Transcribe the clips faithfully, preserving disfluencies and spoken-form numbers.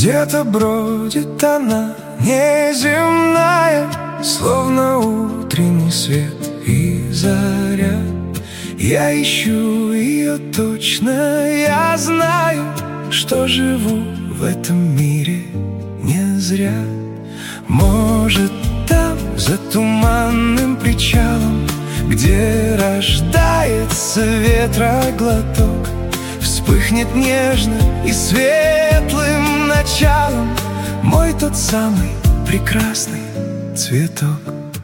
Где-то бродит она неземная, словно утренний свет и заря. Я ищу ее точно, я знаю, что живу в этом мире не зря. Может, там, за туманным причалом, где рождается ветроглоток, вспыхнет нежно и светлым началом мой тот самый прекрасный цветок.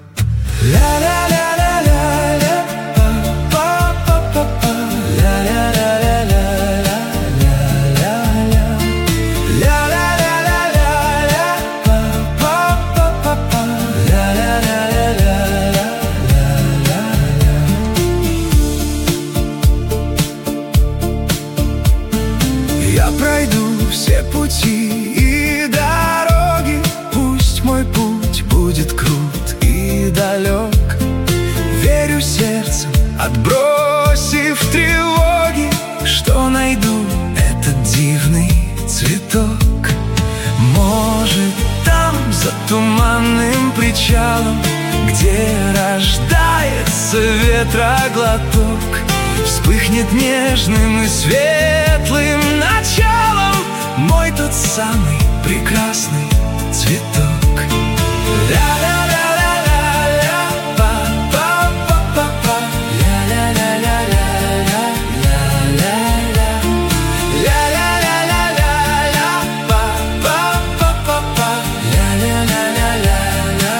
Ля-ля-ля-ля-ля-ля, па-па-па-па-па, ля-ля-ля-ля-ля-ля-ля-ля, ля-ля-ля-ля-ля-ля, па-па-па-па-па, ля-ля-ля-ля-ля-ля-ля-ля. Я пройду все пути и дороги, пусть мой путь будет крут и далек. Верю сердцем, отбросив тревоги, что найду этот дивный цветок. Может, там, за туманным причалом, где рождается ветроглоток, вспыхнет нежным и светлым началом мой тот самый прекрасный цветок. Ля-ля-ля-ля-ля-ля, па-па-па-па-па, ля-ля-ля-ля-ля-ля-ля-ля, ля-ля-ля-ля-ля-ля, па-па-па-па-па, ля-ля-ля-ля-ля-ля-ля-ля.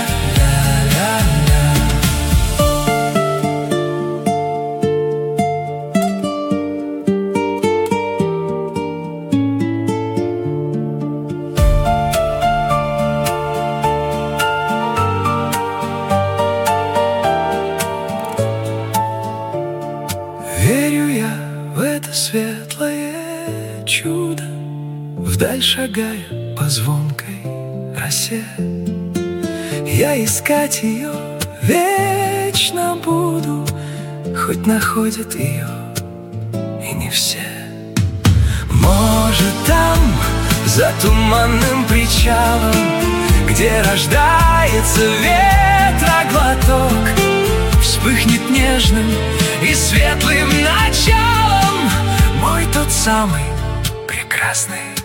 Верю я в это светлое чудо, вдаль шагая по звонкой росе. Я искать ее вечно буду, хоть находят ее и не все. Может, там, за туманным причалом, где рождается ветроглоток, вспыхнет нежным и светлым началом мой тот самый прекрасный